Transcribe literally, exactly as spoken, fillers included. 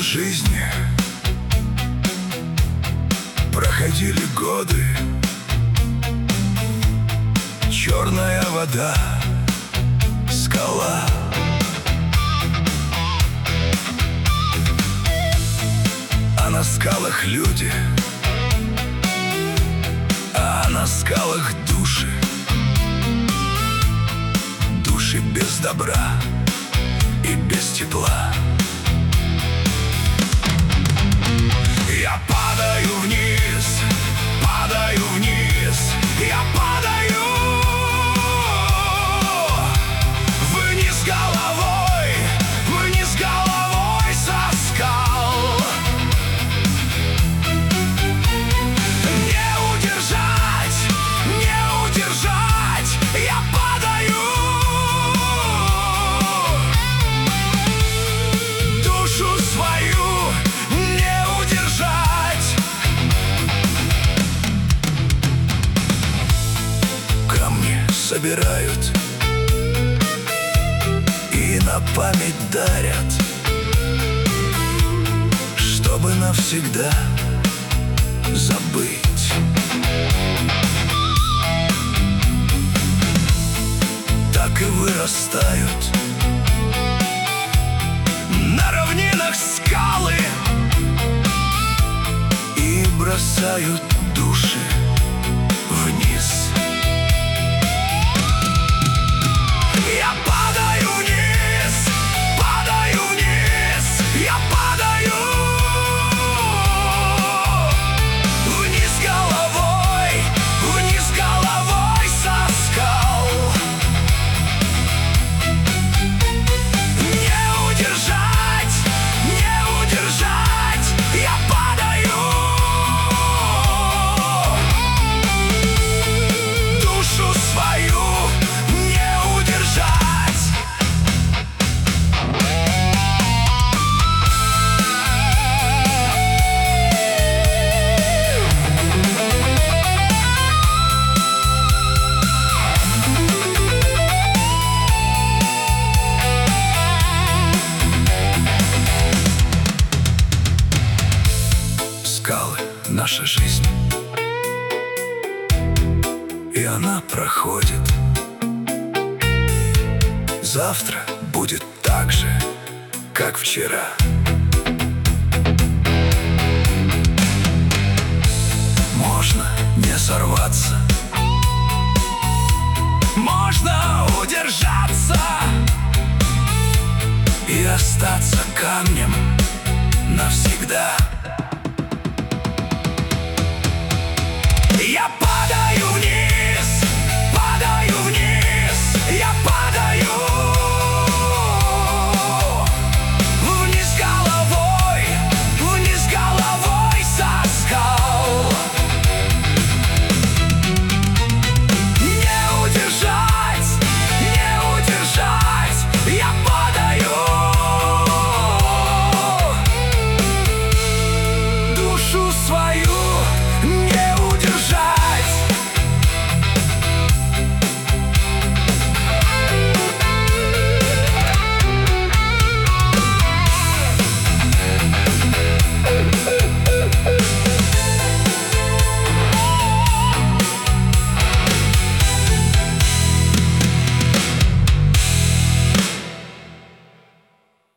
жизни проходили годы. Черная вода, скала. А на скалах люди, а на скалах души. Души без добра и без тепла. Я падаю вниз, падаю вниз, я падаю вниз головой, вниз головой со скал. Не удержать, не удержать, я падаю. Душу свою собирают и на память дарят, чтобы навсегда забыть. Так и вырастают на равнинах скалы и бросают души вниз. Я падаю вниз, падаю вниз, я падаю вниз головой, вниз головой со скал. Не удержать, не удержать, я падаю. Душу свою скалы — наша жизнь, и она проходит. Завтра будет так же, как вчера. Можно не сорваться, можно удержаться и остаться камнем навсегда.